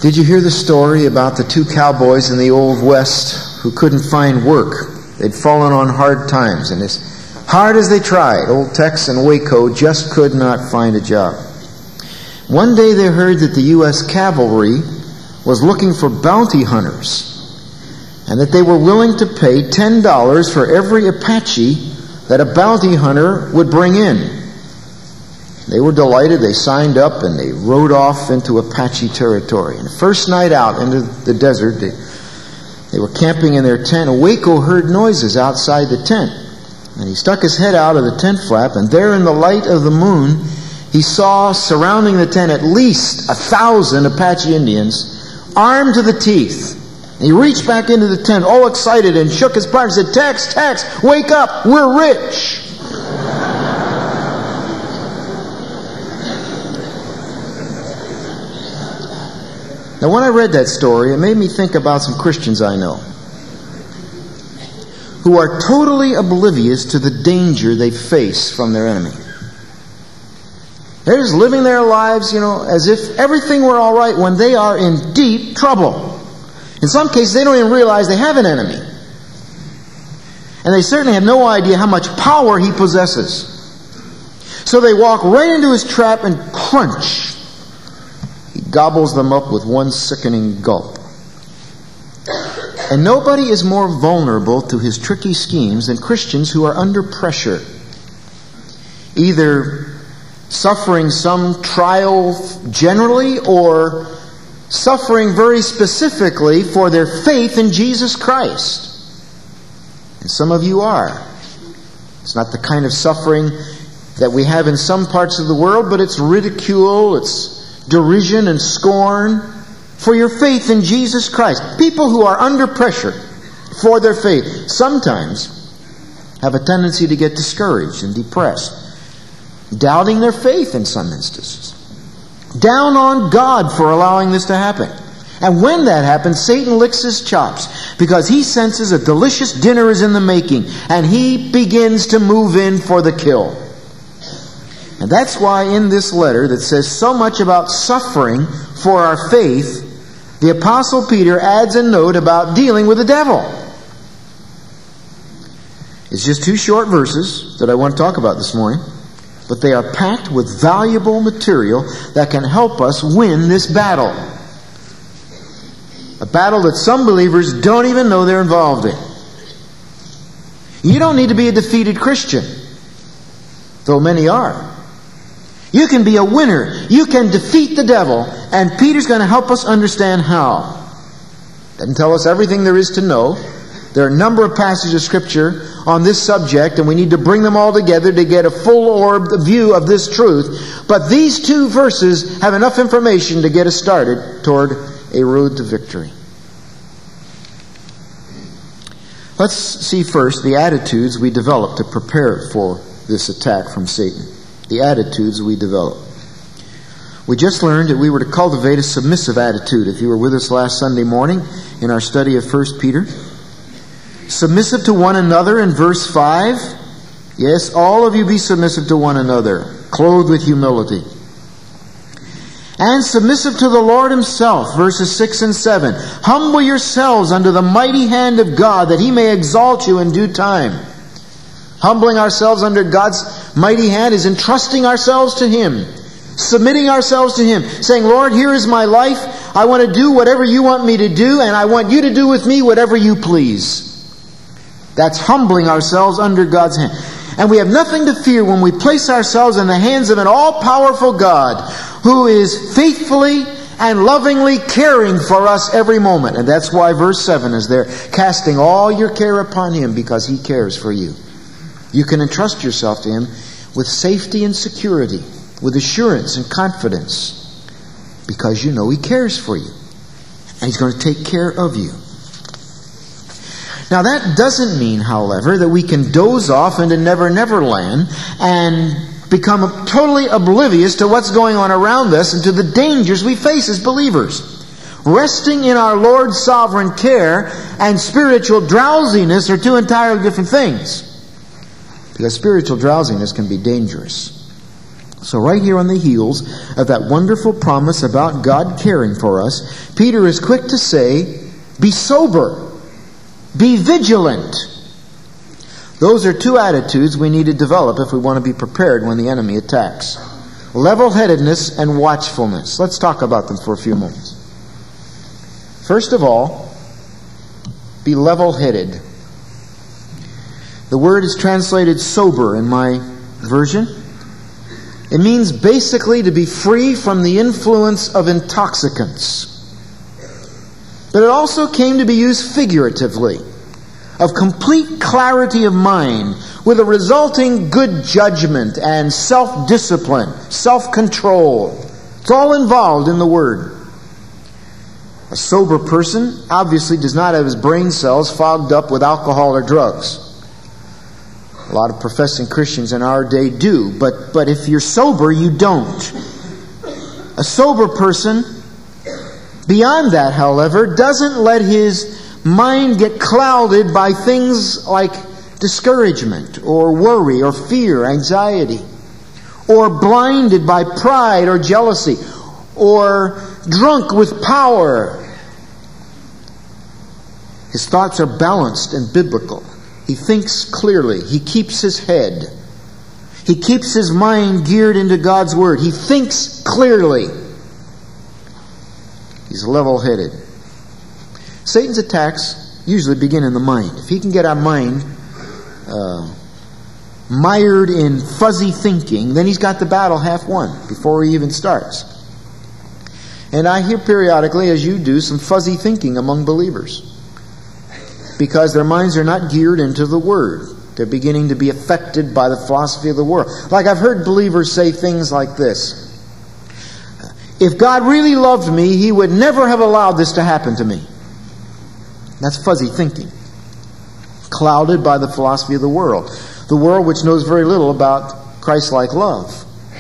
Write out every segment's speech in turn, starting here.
Did you hear the story about the two cowboys in the Old West who couldn't find work? They'd fallen on hard times, and as hard as they tried, Old Tex and Waco just could not find a job. One day they heard that the U.S. cavalry was looking for bounty hunters, and that they were willing to pay $10 for every Apache that a bounty hunter would bring in. They were delighted. They signed up and they rode off into Apache territory. And the first night out into the desert, they were camping in their tent. And Waco heard noises outside the tent. And he stuck his head out of the tent flap, and there in the light of the moon, he saw surrounding the tent at least 1,000 Apache Indians, armed to the teeth. And he reached back into the tent, all excited, and shook his partner and said, Tex, wake up, we're rich. Now, when I read that story, it made me think about some Christians I know who are totally oblivious to the danger they face from their enemy. They're just living their lives, as if everything were all right when they are in deep trouble. In some cases, they don't even realize they have an enemy. And they certainly have no idea how much power he possesses. So they walk right into his trap and crunch. Gobbles them up with one sickening gulp. And nobody is more vulnerable to his tricky schemes than Christians who are under pressure, either suffering some trial generally or suffering very specifically for their faith in Jesus Christ. And some of you are. It's not the kind of suffering that we have in some parts of the world, but it's ridicule, it's derision and scorn for your faith in Jesus Christ. People who are under pressure for their faith sometimes have a tendency to get discouraged and depressed, doubting their faith in some instances, down on God for allowing this to happen. And when that happens, Satan licks his chops because he senses a delicious dinner is in the making, and he begins to move in for the kill. And that's why in this letter that says so much about suffering for our faith, the Apostle Peter adds a note about dealing with the devil. It's just 2 short verses that I want to talk about this morning, but they are packed with valuable material that can help us win this battle. A battle that some believers don't even know they're involved in. You don't need to be a defeated Christian, though many are. You can be a winner. You can defeat the devil. And Peter's going to help us understand how. Doesn't tell us everything there is to know. There are a number of passages of Scripture on this subject, and we need to bring them all together to get a full-orbed view of this truth. But these 2 verses have enough information to get us started toward a road to victory. Let's see first the attitudes we develop to prepare for this attack from Satan. The attitudes we develop. We just learned that we were to cultivate a submissive attitude. If you were with us last Sunday morning in our study of 1 Peter. Submissive to one another in verse 5. Yes, all of you be submissive to one another, clothed with humility. And submissive to the Lord Himself, verses 6 and 7. Humble yourselves under the mighty hand of God, that He may exalt you in due time. Humbling ourselves under God's mighty hand is entrusting ourselves to Him, submitting ourselves to Him, saying, Lord, here is my life. I want to do whatever you want me to do, and I want you to do with me whatever you please. That's humbling ourselves under God's hand. And we have nothing to fear when we place ourselves in the hands of an all-powerful God who is faithfully and lovingly caring for us every moment. And that's why verse 7 is there, casting all your care upon Him because He cares for you. You can entrust yourself to Him with safety and security, with assurance and confidence, because you know He cares for you. And He's going to take care of you. Now that doesn't mean, however, that we can doze off into Never Never Land and become totally oblivious to what's going on around us and to the dangers we face as believers. Resting in our Lord's sovereign care and spiritual drowsiness are 2 entirely different things. Because spiritual drowsiness can be dangerous. So right here on the heels of that wonderful promise about God caring for us, Peter is quick to say, be sober, be vigilant. Those are two attitudes we need to develop if we want to be prepared when the enemy attacks. Level-headedness and watchfulness. Let's talk about them for a few moments. First of all, be level-headed. The word is translated sober in my version. It means basically to be free from the influence of intoxicants. But it also came to be used figuratively, of complete clarity of mind, with a resulting good judgment and self-discipline, self-control. It's all involved in the word. A sober person obviously does not have his brain cells fogged up with alcohol or drugs. A lot of professing Christians in our day do, but if you're sober, you don't. A sober person, beyond that, however, doesn't let his mind get clouded by things like discouragement or worry or fear, anxiety, or blinded by pride or jealousy, or drunk with power. His thoughts are balanced and biblical. He thinks clearly. He keeps his head. He keeps his mind geared into God's Word. He thinks clearly. He's level-headed. Satan's attacks usually begin in the mind. If he can get our mind mired in fuzzy thinking, then he's got the battle half won before he even starts. And I hear periodically, as you do, some fuzzy thinking among believers, because their minds are not geared into the Word. They're beginning to be affected by the philosophy of the world. Like I've heard believers say things like this: if God really loved me, He would never have allowed this to happen to me. That's fuzzy thinking, clouded by the philosophy of the world which knows very little about Christ-like love.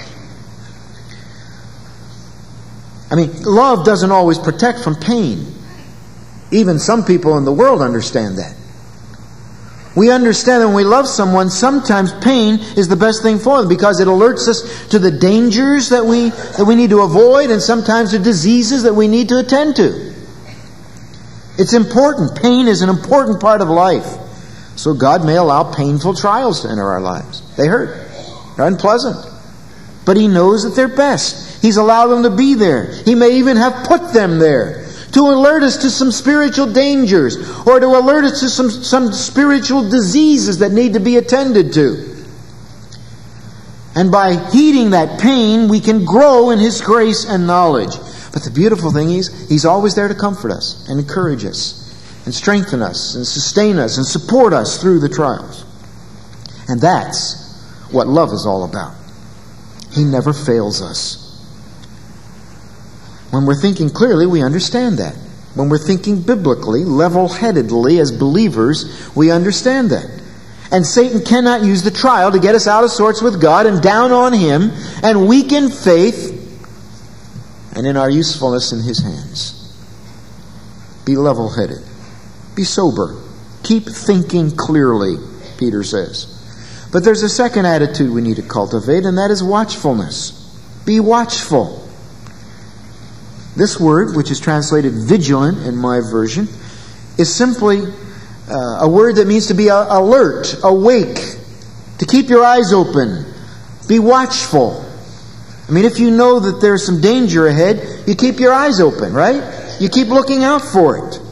I mean, love doesn't always protect from pain. Even some people in the world understand that. We understand that when we love someone, sometimes pain is the best thing for them, because it alerts us to the dangers that we need to avoid, and sometimes the diseases that we need to attend to. It's important. Pain is an important part of life. So God may allow painful trials to enter our lives. They hurt. They're unpleasant. But He knows that they're best. He's allowed them to be there. He may even have put them there to alert us to some spiritual dangers, or to alert us to some spiritual diseases that need to be attended to. And by heeding that pain, we can grow in His grace and knowledge. But the beautiful thing is, He's always there to comfort us and encourage us and strengthen us and sustain us and support us through the trials. And that's what love is all about. He never fails us. When we're thinking clearly, we understand that. When we're thinking biblically, level-headedly as believers, we understand that. And Satan cannot use the trial to get us out of sorts with God and down on Him and weaken faith and in our usefulness in His hands. Be level-headed. Be sober. Keep thinking clearly, Peter says. But there's a second attitude we need to cultivate, and that is watchfulness. Be watchful. This word, which is translated vigilant in my version, is simply a word that means to be alert, awake, to keep your eyes open, be watchful. I mean, if you know that there's some danger ahead, you keep your eyes open, right? You keep looking out for it.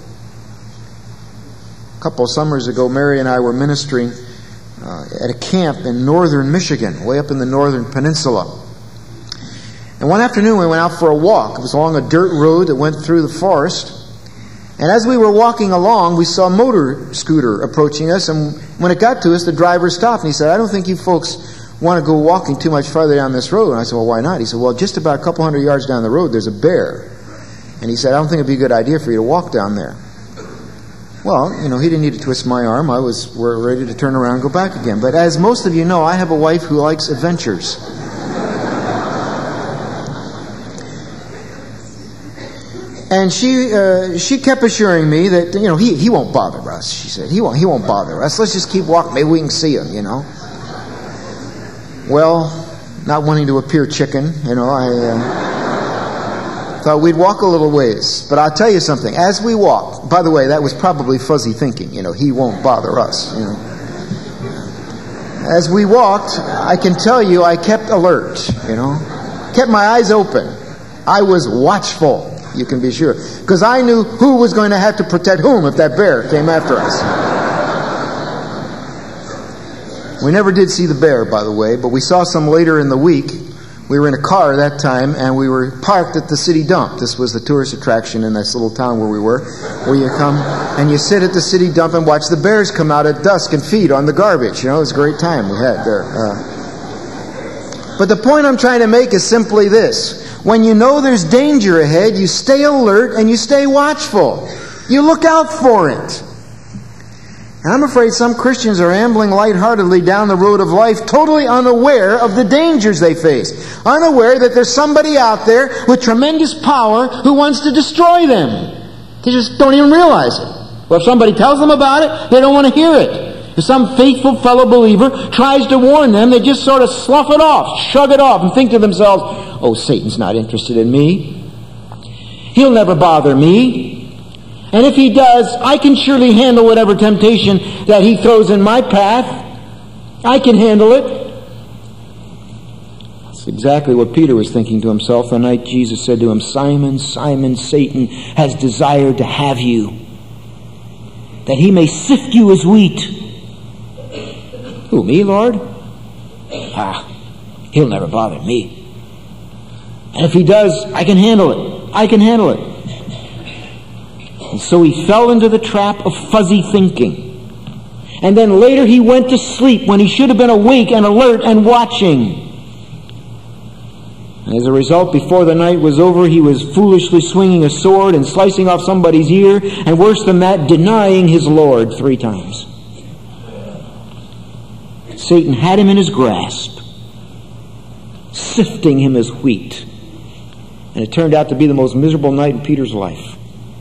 A couple of summers ago, Mary and I were ministering at a camp in northern Michigan, way up in the northern peninsula. And one afternoon we went out for a walk. It was along a dirt road that went through the forest. And as we were walking along, we saw a motor scooter approaching us. And when it got to us, the driver stopped and he said, "I don't think you folks want to go walking too much farther down this road." And I said, "Well, why not?" He said, "Well, just about a couple hundred yards down the road, there's a bear." And he said, "I don't think it'd be a good idea for you to walk down there." Well, he didn't need to twist my arm. We're ready to turn around and go back again. But as most of you know, I have a wife who likes adventures. And she kept assuring me that, he won't bother us, she said. He won't bother us. Let's just keep walking. Maybe we can see him, Well, not wanting to appear chicken, I thought we'd walk a little ways. But I'll tell you something. As we walked, by the way, that was probably fuzzy thinking. He won't bother us. As we walked, I can tell you I kept alert, kept my eyes open. I was watchful, you can be sure. Because I knew who was going to have to protect whom if that bear came after us. We never did see the bear, by the way, but we saw some later in the week. We were in a car that time, and we were parked at the city dump. This was the tourist attraction in this little town where we were, where you come and you sit at the city dump and watch the bears come out at dusk and feed on the garbage. It was a great time we had there. But the point I'm trying to make is simply this. When you know there's danger ahead, you stay alert and you stay watchful. You look out for it. And I'm afraid some Christians are ambling lightheartedly down the road of life, totally unaware of the dangers they face. Unaware that there's somebody out there with tremendous power who wants to destroy them. They just don't even realize it. Well, if somebody tells them about it, they don't want to hear it. If some faithful fellow believer tries to warn them, they just sort of slough it off, shrug it off, and think to themselves, oh, Satan's not interested in me. He'll never bother me. And if he does, I can surely handle whatever temptation that he throws in my path. I can handle it. That's exactly what Peter was thinking to himself the night Jesus said to him, Simon, Simon, Satan has desired to have you, that he may sift you as wheat. Who, me, Lord? He'll never bother me. And if he does, I can handle it. I can handle it. And so he fell into the trap of fuzzy thinking. And then later he went to sleep when he should have been awake and alert and watching. And as a result, before the night was over, he was foolishly swinging a sword and slicing off somebody's ear, and worse than that, denying his Lord 3 times. Satan had him in his grasp, sifting him as wheat. And it turned out to be the most miserable night in Peter's life.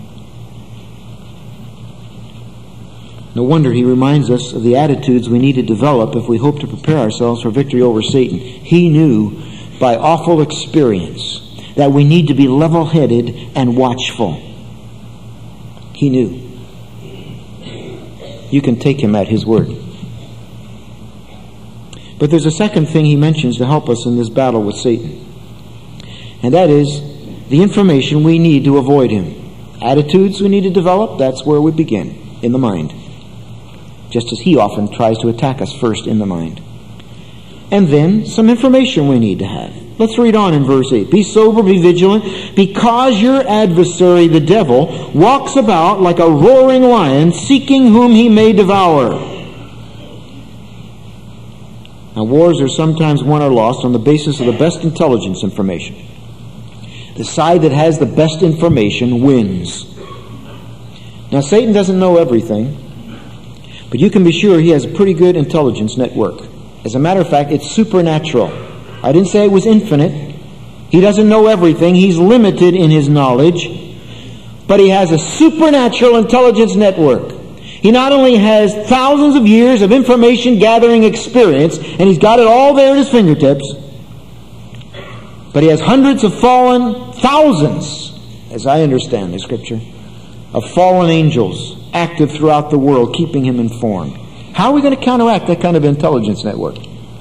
No wonder he reminds us of the attitudes we need to develop if we hope to prepare ourselves for victory over Satan. He knew by awful experience that we need to be level-headed and watchful. He knew. You can take him at his word. But there's a second thing he mentions to help us in this battle with Satan. And that is the information we need to avoid him. Attitudes we need to develop, that's where we begin, in the mind. Just as he often tries to attack us first in the mind. And then some information we need to have. Let's read on in verse 8. Be sober, be vigilant, because your adversary, the devil, walks about like a roaring lion, seeking whom he may devour. Now, wars are sometimes won or lost on the basis of the best intelligence information. The side that has the best information wins. Now, Satan doesn't know everything, but you can be sure he has a pretty good intelligence network. As a matter of fact, it's supernatural. I didn't say it was infinite. He doesn't know everything. He's limited in his knowledge. But he has a supernatural intelligence network. He not only has thousands of years of information gathering experience, and he's got it all there at his fingertips, but he has hundreds of fallen, thousands, as I understand the Scripture, of fallen angels active throughout the world, keeping him informed. How are we going to counteract that kind of intelligence network?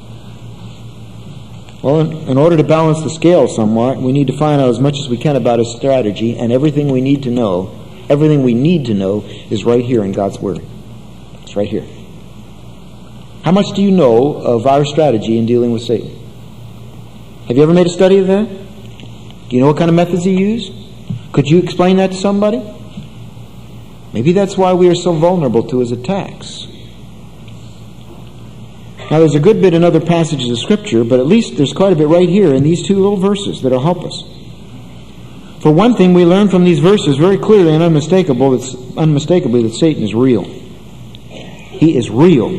Well, in order to balance the scale somewhat, we need to find out as much as we can about his strategy, and everything we need to know is right here in God's Word. It's right here. How much do you know of our strategy in dealing with Satan? Have you ever made a study of that? Do you know what kind of methods he used? Could you explain that to somebody? Maybe that's why we are so vulnerable to his attacks. Now, there's a good bit in other passages of Scripture, but at least there's quite a bit right here in these 2 little verses that'll help us. For one thing, we learn from these verses very clearly and unmistakably that Satan is real. He is real.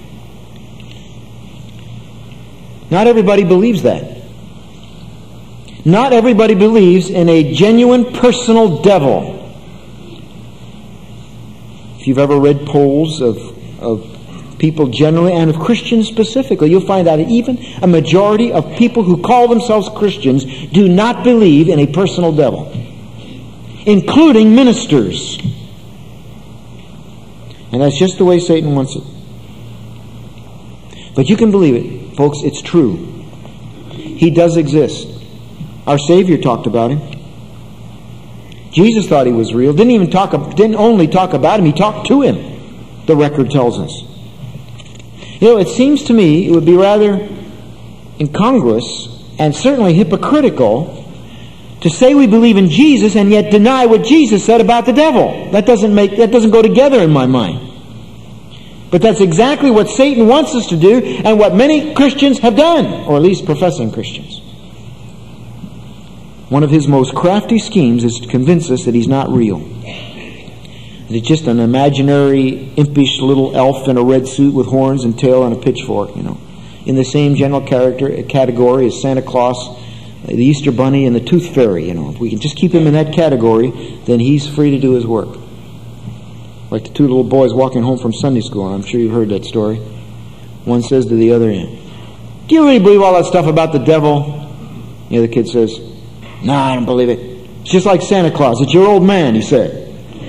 Not everybody believes that. Not everybody believes in a genuine personal devil. If you've ever read polls of people generally and of Christians specifically, you'll find out that even a majority of people who call themselves Christians do not believe in a personal devil, including ministers. And that's just the way Satan wants it. But you can believe it, folks, it's true. He does exist. Our Savior talked about him. Jesus thought he was real. Didn't only talk about him, he talked to him, the record tells us. You know, it seems to me it would be rather incongruous and certainly hypocritical to say we believe in Jesus and yet deny what Jesus said about the devil. That doesn't go together in my mind. But that's exactly what Satan wants us to do and what many Christians have done, or at least professing Christians. One of his most crafty schemes is to convince us that he's not real. That he's just an imaginary, impish little elf in a red suit with horns and tail and a pitchfork, in the same general category as Santa Claus, the Easter Bunny, and the Tooth Fairy. If we can just keep him in that category, then he's free to do his work. Like the two little boys walking home from Sunday school, and I'm sure you've heard that story. One says to the other, "Do you really believe all that stuff about the devil?" The other kid says, "No, I don't believe it. It's just like Santa Claus. It's your old man," he said.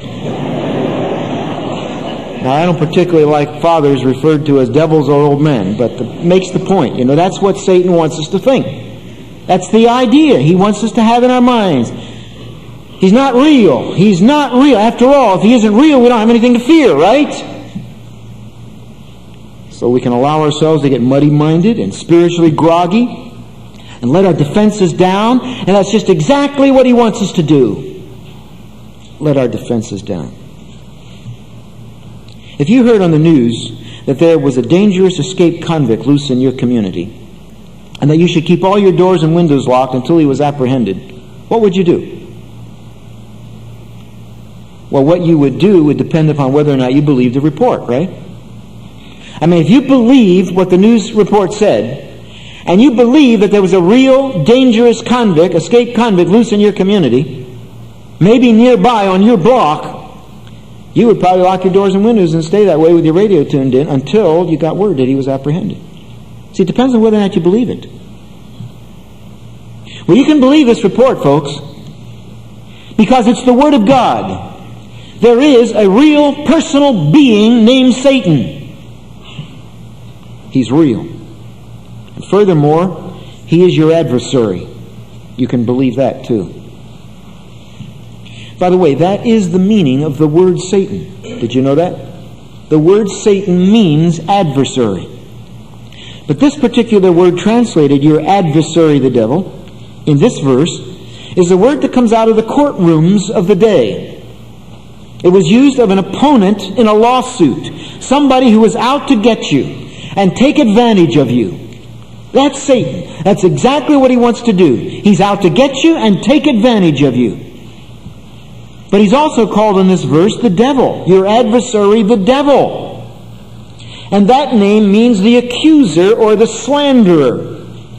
Now, I don't particularly like fathers referred to as devils or old men, but makes the point. That's what Satan wants us to think. That's the idea he wants us to have in our minds. He's not real. He's not real. After all, if he isn't real, we don't have anything to fear, right? So we can allow ourselves to get muddy-minded and spiritually groggy and let our defenses down, and that's just exactly what he wants us to do. Let our defenses down. If you heard on the news that there was a dangerous escaped convict loose in your community, and that you should keep all your doors and windows locked until he was apprehended, what would you do? Well, what you would do would depend upon whether or not you believed the report, right? I mean, if you believed what the news report said, and you believe that there was a real dangerous convict, escaped convict loose in your community, maybe nearby on your block, you would probably lock your doors and windows and stay that way with your radio tuned in until you got word that he was apprehended. See, it depends on whether or not you believe it. Well, you can believe this report, folks, because it's the Word of God. There is a real personal being named Satan. He's real. And furthermore, he is your adversary. You can believe that too. By the way, that is the meaning of the word Satan. Did you know that? The word Satan means adversary. But this particular word translated, your adversary, the devil, in this verse, is a word that comes out of the courtrooms of the day. It was used of an opponent in a lawsuit. Somebody who was out to get you and take advantage of you. That's Satan. That's exactly what he wants to do. He's out to get you and take advantage of you. But he's also called in this verse the devil. Your adversary, the devil. And that name means the accuser or the slanderer.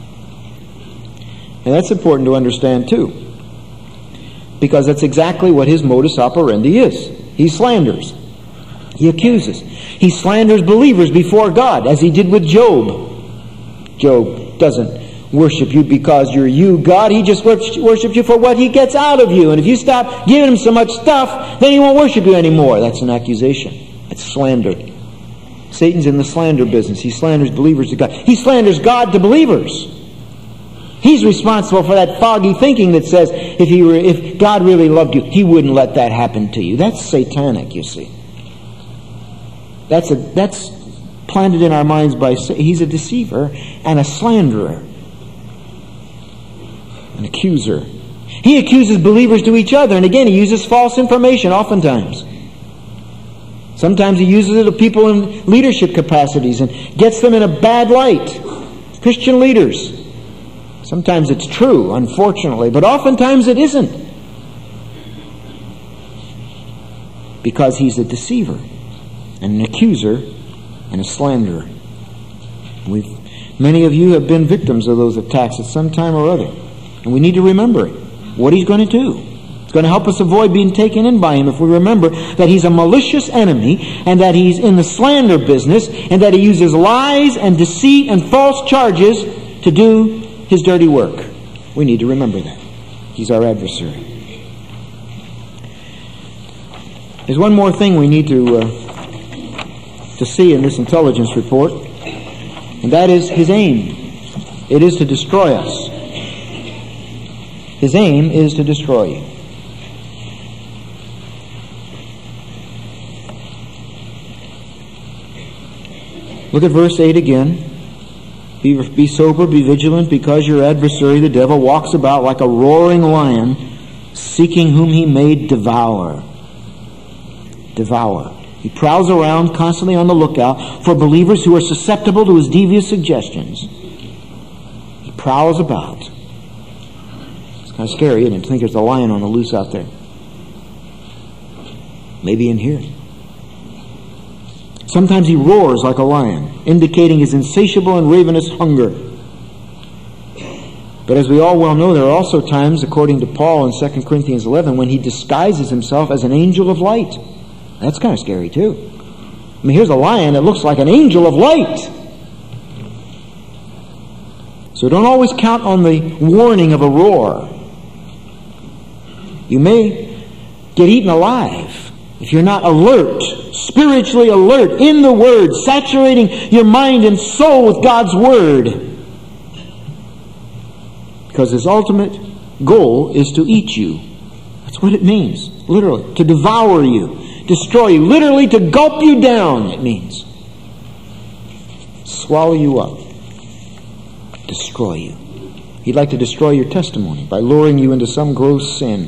And that's important to understand too. Because that's exactly what his modus operandi is. He slanders. He accuses. He slanders believers before God, as he did with Job. Job doesn't worship you because you're you, God. He just worships you for what he gets out of you. And if you stop giving him so much stuff, then he won't worship you anymore. That's an accusation. It's slander. Satan's in the slander business. He slanders believers to God. He slanders God to believers. He's responsible for that foggy thinking that says if God really loved you, he wouldn't let that happen to you. That's satanic, you see. That's planted in our minds by he's a deceiver and a slanderer. An accuser. He accuses believers to each other, and again, he uses false information oftentimes. Sometimes he uses it to people in leadership capacities and gets them in a bad light. Christian leaders. Sometimes it's true, unfortunately, but oftentimes it isn't. Because he's a deceiver and an accuser and a slanderer. Many of you have been victims of those attacks at some time or other. And we need to remember it. What he's going to do. It's going to help us avoid being taken in by him if we remember that he's a malicious enemy and that he's in the slander business and that he uses lies and deceit and false charges to do his dirty work. We need to remember that. He's our adversary. There's one more thing we need to see in this intelligence report, and that is his aim. It is to destroy us. His aim is to destroy you. Look at verse 8 again. Be sober, be vigilant, because your adversary, the devil, walks about like a roaring lion, seeking whom he may devour. Devour. He prowls around, constantly on the lookout for believers who are susceptible to his devious suggestions. He prowls about. It's kind of scary, isn't it, to think there's a lion on the loose out there. Maybe in here. Sometimes he roars like a lion, indicating his insatiable and ravenous hunger. But as we all well know, there are also times, according to Paul in 2 Corinthians 11, when he disguises himself as an angel of light. That's kind of scary too. I mean, here's a lion that looks like an angel of light. So don't always count on the warning of a roar. You may get eaten alive if you're not alert, spiritually alert, in the Word, saturating your mind and soul with God's Word. Because his ultimate goal is to eat you. That's what it means, literally, to devour you, destroy you, literally to gulp you down, it means. Swallow you up, destroy you. He'd like to destroy your testimony by luring you into some gross sin.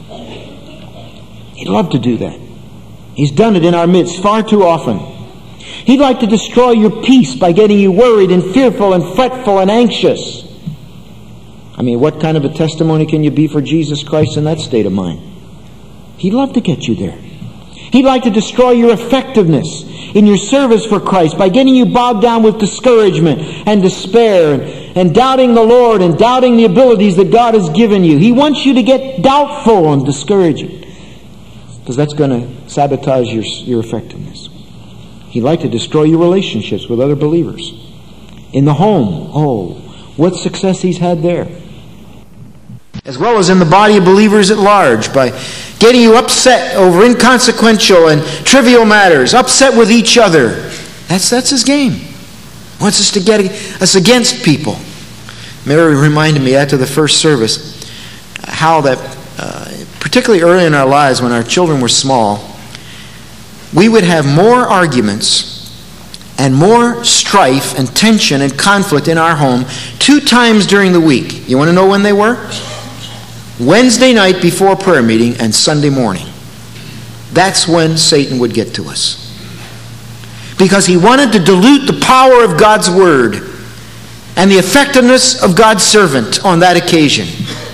He'd love to do that. He's done it in our midst far too often. He'd like to destroy your peace by getting you worried and fearful and fretful and anxious. I mean, what kind of a testimony can you be for Jesus Christ in that state of mind? He'd love to get you there. He'd like to destroy your effectiveness in your service for Christ by getting you bogged down with discouragement and despair and doubting the Lord and doubting the abilities that God has given you. He wants you to get doubtful and discouraged, because that's going to sabotage your effectiveness. He'd like to destroy your relationships with other believers. In the home, oh, what success he's had there. As well as in the body of believers at large, by getting you upset over inconsequential and trivial matters, upset with each other. That's his game. He wants us to get us against people. Mary reminded me after the first service how that particularly early in our lives when our children were small, we would have more arguments and more strife and tension and conflict in our home 2 times during the week. You want to know when they were? Wednesday night before prayer meeting and Sunday morning. That's when Satan would get to us. Because he wanted to dilute the power of God's Word and the effectiveness of God's servant on that occasion.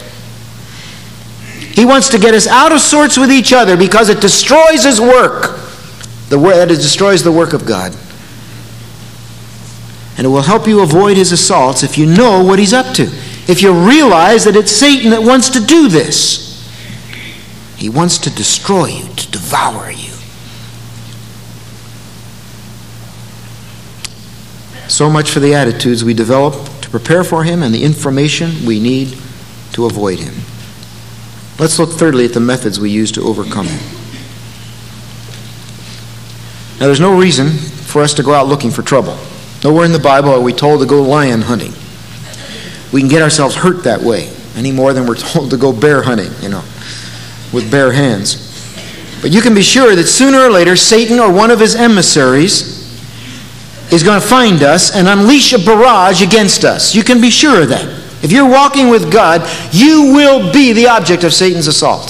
He wants to get us out of sorts with each other because it destroys his work. It destroys the work of God. And it will help you avoid his assaults if you know what he's up to. If you realize that it's Satan that wants to do this. He wants to destroy you, to devour you. So much for the attitudes we develop to prepare for him and the information we need to avoid him. Let's look thirdly at the methods we use to overcome him. Now, there's no reason for us to go out looking for trouble. Nowhere in the Bible are we told to go lion hunting. We can get ourselves hurt that way, any more than we're told to go bear hunting, with bare hands. But you can be sure that sooner or later, Satan or one of his emissaries is going to find us and unleash a barrage against us. You can be sure of that. If you're walking with God, you will be the object of Satan's assault.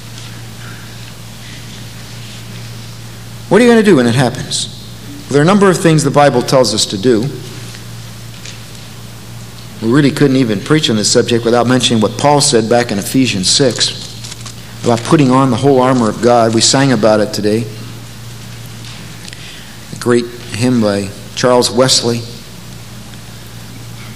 What are you going to do when it happens? Well, there are a number of things the Bible tells us to do. We really couldn't even preach on this subject without mentioning what Paul said back in Ephesians 6 about putting on the whole armor of God. We sang about it today. A great hymn by Charles Wesley.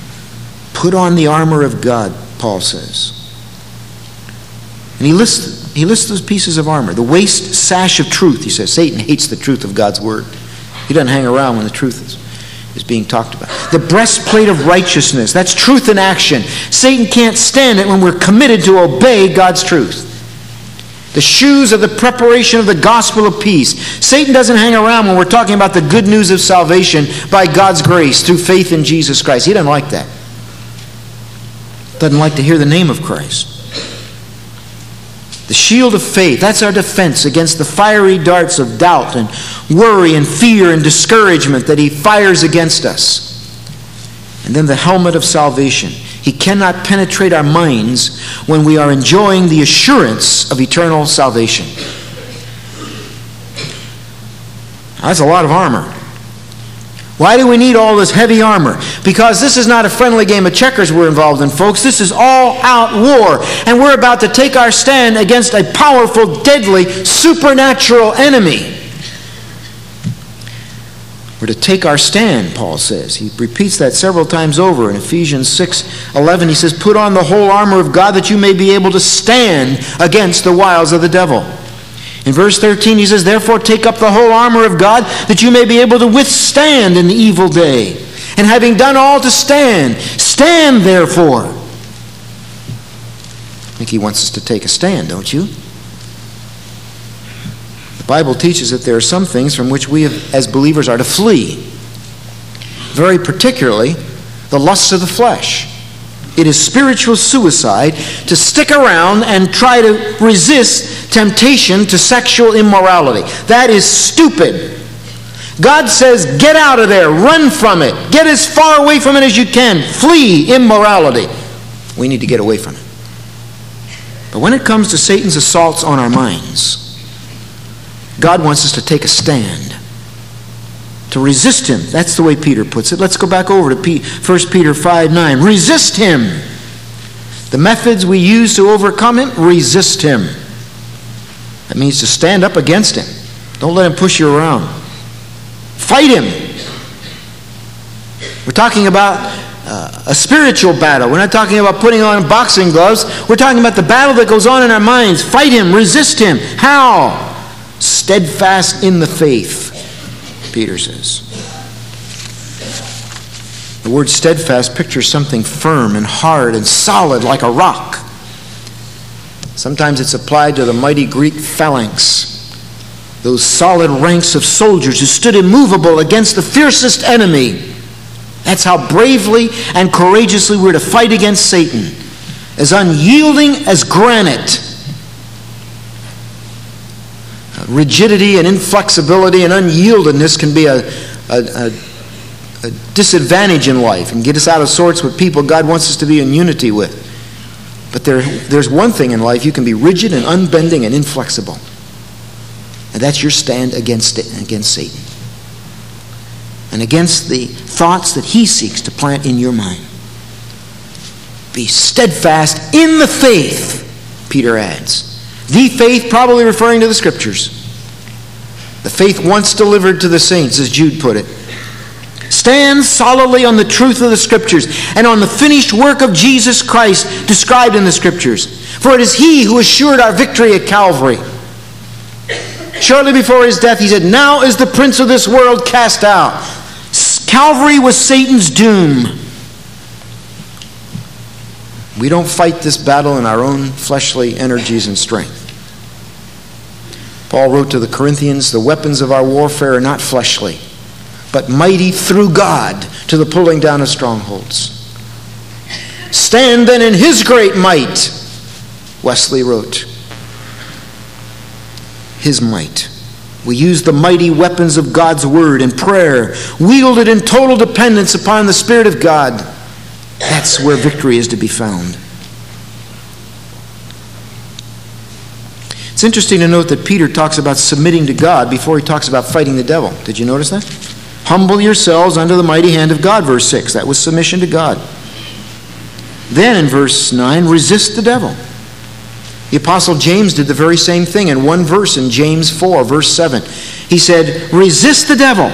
Put on the armor of God, Paul says. And he lists lists those pieces of armor. The waist sash of truth, he says. Satan hates the truth of God's word. He doesn't hang around when the truth is being talked about. The breastplate of righteousness, that's truth in action. Satan can't stand it when we're committed to obey God's truth. The shoes of the preparation of the gospel of peace. Satan doesn't hang around when we're talking about the good news of salvation by God's grace through faith in Jesus Christ. He doesn't like that. Doesn't like to hear the name of Christ. The shield of faith, that's our defense against the fiery darts of doubt and worry and fear and discouragement that he fires against us. And then the helmet of salvation. He cannot penetrate our minds when we are enjoying the assurance of eternal salvation. That's a lot of armor. Why do we need all this heavy armor? Because this is not a friendly game of checkers we're involved in, folks. This is all-out war. And we're about to take our stand against a powerful, deadly, supernatural enemy. We're to take our stand, Paul says. He repeats that several times over. In Ephesians 6:11, he says, "Put on the whole armor of God that you may be able to stand against the wiles of the devil." In verse 13, he says, "Therefore take up the whole armor of God that you may be able to withstand in the evil day. And having done all to stand, stand therefore." I think he wants us to take a stand, don't you? The Bible teaches that there are some things from which we as believers are to flee. Very particularly, the lusts of the flesh. It is spiritual suicide to stick around and try to resist temptation to sexual immorality. That is stupid. God says, get out of there, run from it, get as far away from it as you can, flee immorality. We need to get away from it. But when it comes to Satan's assaults on our minds, God wants us to take a stand, to resist him. That's the way Peter puts it. Let's go back over to 1 Peter 5:9. Resist him. The methods we use to overcome him, resist him. That means to stand up against him. Don't let him push you around. Fight him. We're talking about a spiritual battle. We're not talking about putting on boxing gloves. We're talking about the battle that goes on in our minds. Fight him. Resist him. How? Steadfast in the faith, Peter says. The word steadfast pictures something firm and hard and solid like a rock. Sometimes it's applied to the mighty Greek phalanx, those solid ranks of soldiers who stood immovable against the fiercest enemy. That's how bravely and courageously we're to fight against Satan, as unyielding as granite. Rigidity and inflexibility and unyieldedness can be a disadvantage in life and get us out of sorts with people God wants us to be in unity with. But there's one thing in life: you can be rigid and unbending and inflexible. And that's your stand against Satan. And against the thoughts that he seeks to plant in your mind. Be steadfast in the faith, Peter adds. The faith, probably referring to the Scriptures. The faith once delivered to the saints, as Jude put it. Stand solidly on the truth of the Scriptures and on the finished work of Jesus Christ described in the Scriptures. For it is he who assured our victory at Calvary. Shortly before his death, he said, "Now is the prince of this world cast out." Calvary was Satan's doom. We don't fight this battle in our own fleshly energies and strength. Paul wrote to the Corinthians, "The weapons of our warfare are not fleshly, but mighty through God to the pulling down of strongholds." "Stand then in his great might," Wesley wrote. His might. We use the mighty weapons of God's word and prayer, wielded in total dependence upon the Spirit of God. That's where victory is to be found. It's interesting to note that Peter talks about submitting to God before he talks about fighting the devil. Did you notice that? Humble yourselves under the mighty hand of God, verse 6. That was submission to God. Then in verse 9, resist the devil. The Apostle James did the very same thing in one verse in James 4, verse 7. He said, resist the devil.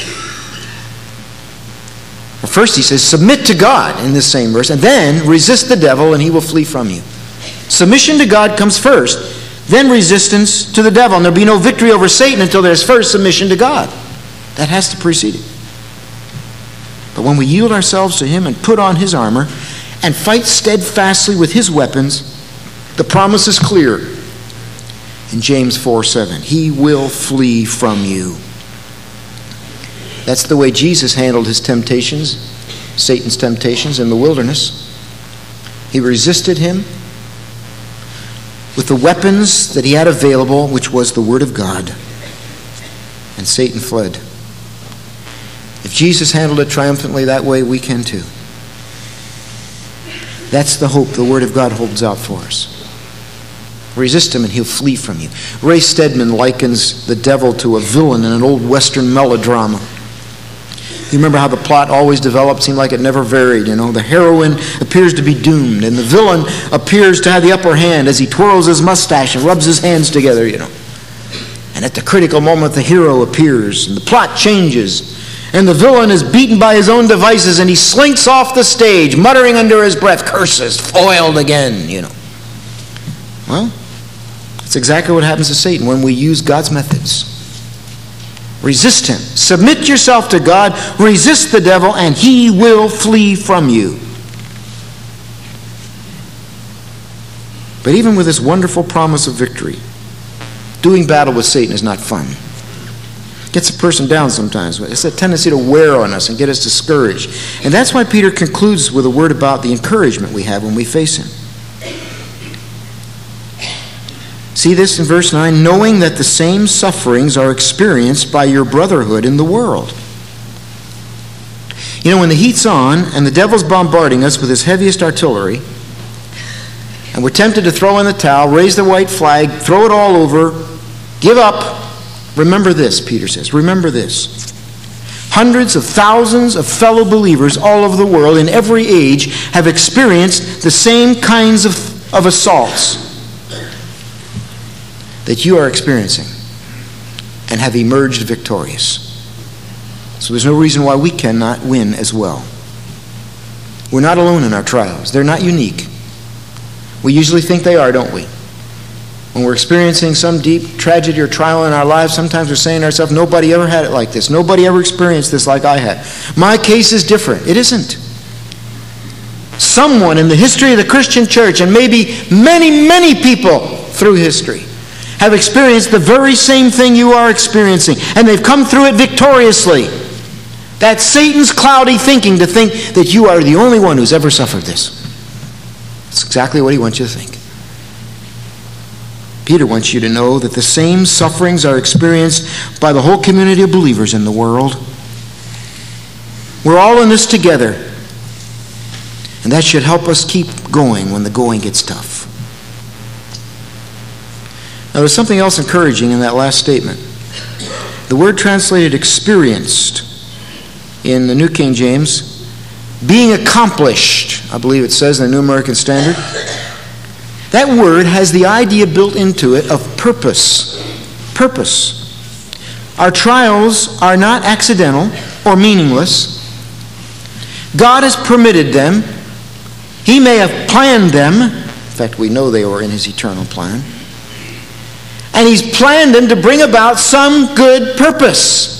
First he says, submit to God in this same verse, and then resist the devil and he will flee from you. Submission to God comes first. then resistance to the devil. And there'll be no victory over Satan until there's first submission to God. That has to precede it. But when we yield ourselves to him and put on his armor and fight steadfastly with his weapons, the promise is clear. In James 4:7, he will flee from you. That's the way Jesus handled his temptations, Satan's temptations in the wilderness. He resisted him with the weapons that he had available, which was the Word of God. And Satan fled. If Jesus handled it triumphantly that way, we can too. That's the hope the Word of God holds out for us. Resist him and he'll flee from you. Ray Stedman likens the devil to a villain in an old Western melodrama. You remember how the plot always developed, seemed like it never varied. The heroine appears to be doomed, and the villain appears to have the upper hand as he twirls his mustache and rubs his hands together, And at the critical moment, the hero appears, and the plot changes. And the villain is beaten by his own devices, and he slinks off the stage, muttering under his breath, curses, foiled again, Well, that's exactly what happens to Satan when we use God's methods. Resist him. Submit yourself to God. Resist the devil, and he will flee from you. But even with this wonderful promise of victory, doing battle with Satan is not fun. It gets a person down sometimes. It's a tendency to wear on us and get us discouraged. And that's why Peter concludes with a word about the encouragement we have when we face him. See this in verse 9, knowing that the same sufferings are experienced by your brotherhood in the world. When the heat's on and the devil's bombarding us with his heaviest artillery, and we're tempted to throw in the towel, raise the white flag, throw it all over, give up, remember this, Peter says, remember this. Hundreds of thousands of fellow believers all over the world in every age have experienced the same kinds of assaults that you are experiencing and have emerged victorious. So there's no reason why we cannot win as well. We're not alone in our trials. They're not unique. We usually think they are, don't we? When we're experiencing some deep tragedy or trial in our lives, sometimes we're saying to ourselves, nobody ever had it like this. Nobody ever experienced this like I had. My case is different. It isn't. Someone in the history of the Christian church, and maybe many, many people through history, have experienced the very same thing you are experiencing, and they've come through it victoriously. That's Satan's cloudy thinking, to think that you are the only one who's ever suffered this. That's exactly what he wants you to think. Peter wants you to know that the same sufferings are experienced by the whole community of believers in the world. We're all in this together, and that should help us keep going when the going gets tough. Now, there's something else encouraging in that last statement. The word translated experienced in the New King James, being accomplished, I believe it says in the New American Standard. That word has the idea built into it of purpose. Purpose. Our trials are not accidental or meaningless. God has permitted them. He may have planned them. In fact, we know they were in his eternal plan. And he's planned them to bring about some good purpose.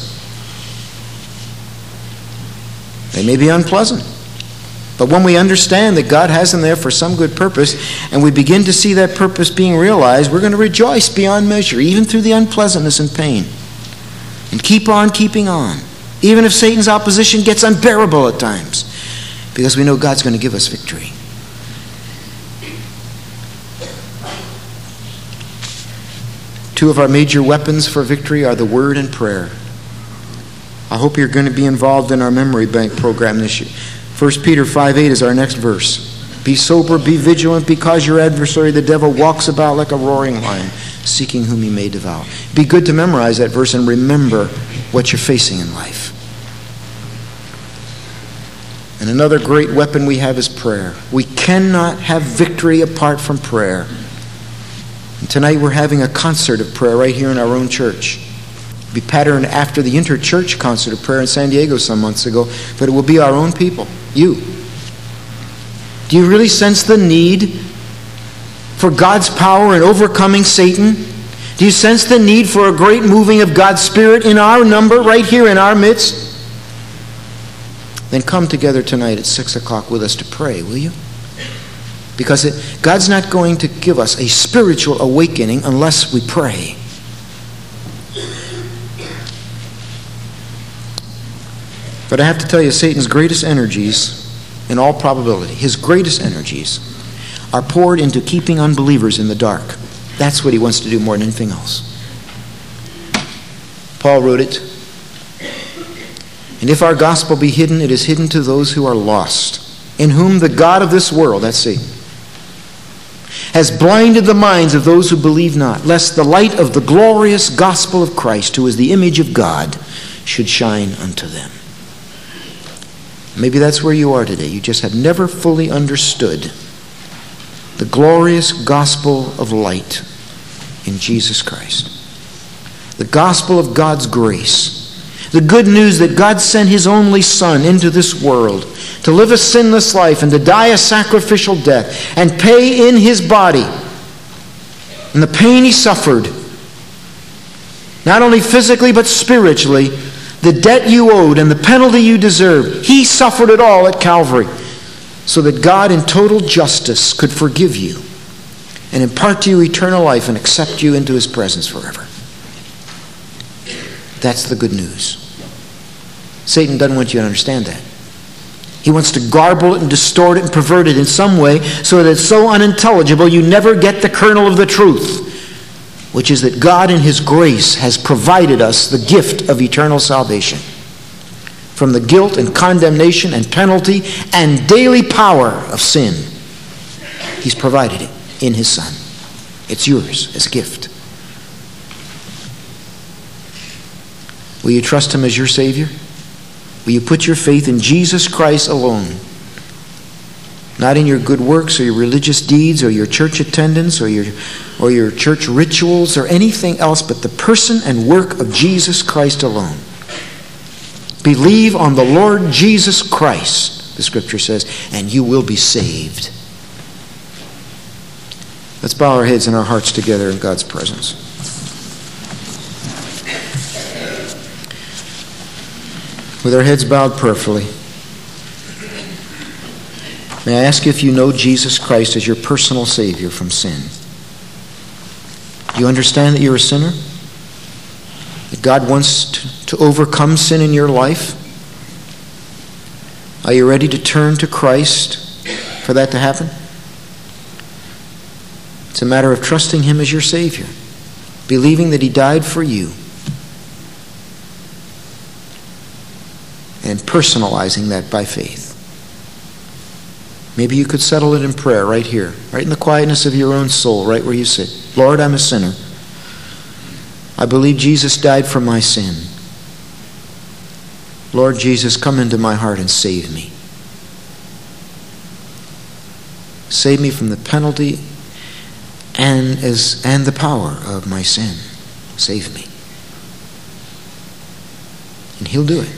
They may be unpleasant. But when we understand that God has them there for some good purpose, and we begin to see that purpose being realized, we're going to rejoice beyond measure, even through the unpleasantness and pain. And keep on keeping on, even if Satan's opposition gets unbearable at times, because we know God's going to give us victory. Two of our major weapons for victory are the Word and prayer. I hope you're going to be involved in our memory bank program this year. 1 Peter 5:8 is our next verse. Be sober, be vigilant, because your adversary, the devil, walks about like a roaring lion, seeking whom he may devour. Be good to memorize that verse and remember what you're facing in life. And another great weapon we have is prayer. We cannot have victory apart from prayer. And tonight we're having a concert of prayer right here in our own church. It'll be patterned after the inter-church concert of prayer in San Diego some months ago, but it will be our own people, you. Do you really sense the need for God's power in overcoming Satan? Do you sense the need for a great moving of God's Spirit in our number, right here in our midst? Then come together tonight at 6 o'clock with us to pray, will you? Because God's not going to give us a spiritual awakening unless we pray. But I have to tell you, Satan's greatest energies, in all probability, his greatest energies, are poured into keeping unbelievers in the dark. That's what he wants to do more than anything else. Paul wrote it. And if our gospel be hidden, it is hidden to those who are lost, in whom the God of this world, that's Satan, has blinded the minds of those who believe not, lest the light of the glorious gospel of Christ, who is the image of God, should shine unto them. Maybe that's where you are today. You just have never fully understood the glorious gospel of light in Jesus Christ. The gospel of God's grace. The good news that God sent his only Son into this world to live a sinless life and to die a sacrificial death and pay in his body and the pain he suffered, not only physically but spiritually, the debt you owed and the penalty you deserved. He suffered it all at Calvary so that God in total justice could forgive you and impart to you eternal life and accept you into his presence forever. That's the good news. Satan doesn't want you to understand that. He wants to garble it and distort it and pervert it in some way so that it's so unintelligible you never get the kernel of the truth, which is that God in his grace has provided us the gift of eternal salvation from the guilt and condemnation and penalty and daily power of sin. He's provided it in his Son. It's yours as a gift. Will you trust him as your Savior? Will you put your faith in Jesus Christ alone? Not in your good works or your religious deeds or your church attendance or your church rituals or anything else, but the person and work of Jesus Christ alone. Believe on the Lord Jesus Christ, the Scripture says, and you will be saved. Let's bow our heads and our hearts together in God's presence. With our heads bowed prayerfully, may I ask you if you know Jesus Christ as your personal Savior from sin? Do you understand that you're a sinner? That God wants to overcome sin in your life? Are you ready to turn to Christ for that to happen? It's a matter of trusting him as your Savior, believing that he died for you, and personalizing that by faith. Maybe you could settle it in prayer right here, right in the quietness of your own soul, right where you sit. Lord, I'm a sinner. I believe Jesus died for my sin. Lord Jesus, come into my heart and save me. Save me from the penalty and the power of my sin. Save me. And he'll do it.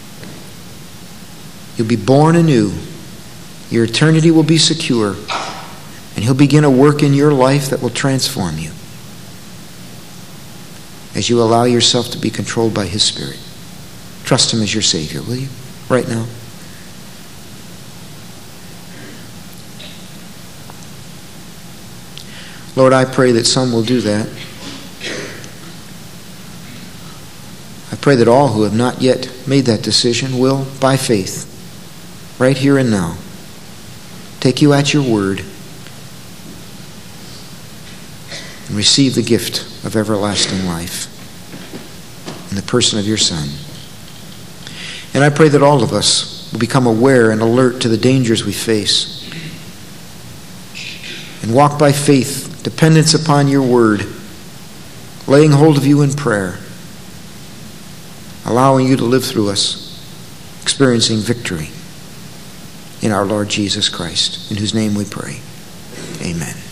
You'll be born anew. Your eternity will be secure. And he'll begin a work in your life that will transform you as you allow yourself to be controlled by his Spirit. Trust him as your Savior, will you? Right now. Lord, I pray that some will do that. I pray that all who have not yet made that decision will, by faith, right here and now, take you at your word and receive the gift of everlasting life in the person of your Son. And I pray that all of us will become aware and alert to the dangers we face and walk by faith, dependence upon your word, laying hold of you in prayer, allowing you to live through us, experiencing victory in our Lord Jesus Christ, in whose name we pray. Amen.